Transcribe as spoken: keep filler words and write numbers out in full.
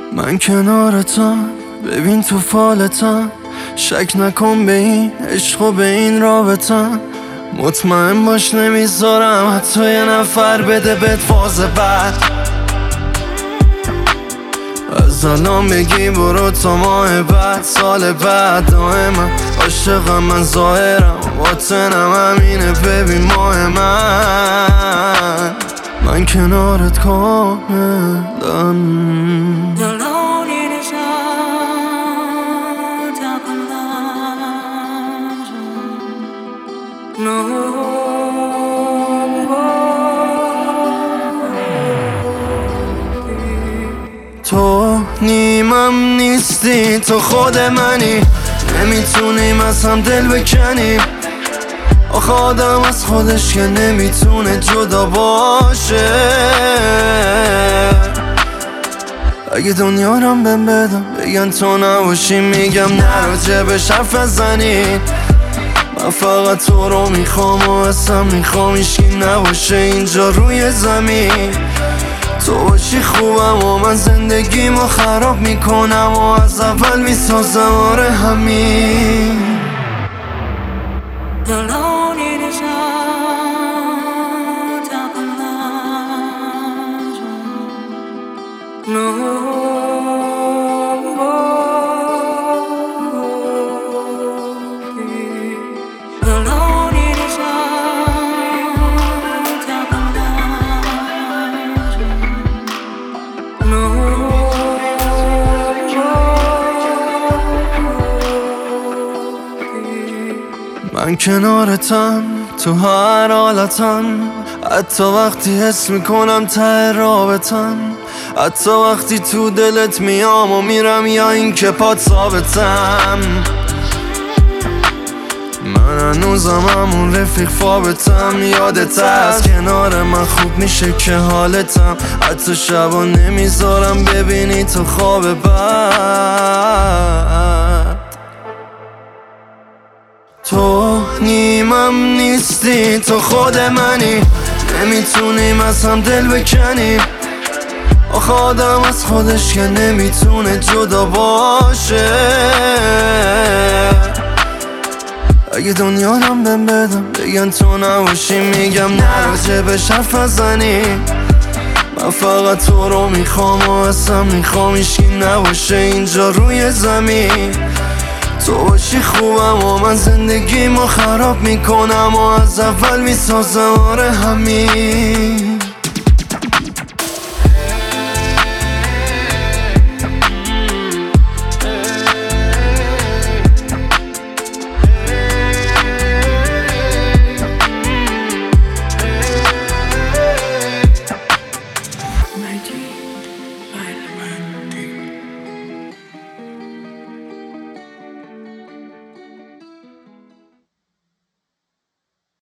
من کنارتم، ببین تو فالتم، شک نکن به این عشق و به این رابطم. مطمئن باش نمیذارم حتی یه نفر بده بهت فاز بعد. از الان بگی برو تا ماه بعد، سال بعد دائما عاشقم من ظاهرم، باطنم همینه ببین ماه من. من کنارت کاملم. تو نیمم نیستی، تو خود منی، نمیتونیم از هم دل بکنیم. آخه آدم از خودش که نمیتونه جدا باشه. اگه دنیا رم بهم بدم بگن تو نباشی، میگم نراجع بهش حرف نزنین. من فقط تو رو میخوام و اصلا میخوام هیچکی نباشه اینجا روی زمین. تو باشی خوبم و من زندگیمو خراب میکنم و از اول میسازم آره همین. من کنارتم تو هر حالتم، حتی وقتی حس میکنم ته رابطم، حتی وقتی تو دلت میام و میرم یا این که پات ثابتم. من هنوزم همون رفیق فابتم، یادت هست کنار من خوب میشه که حالتم، حتی شبا نمیذارم ببینی تو خواب بعد. تو نیمم نیستی، تو خود منی، نمیتونیم از هم دل بکنیم. آخه آدم از خودش که نمیتونه جدا باشه. اگه دنیا رم بهم بدم بگن تو نباشی، میگم نراجع بهش حرف نزنین. من فقط تو رو میخوام و اصلا میخوام هیچکی نباشه اینجا روی زمین. تو باشی خوبم و من زندگیمو خراب میکنم و از اول میسازم آره همین. My dream.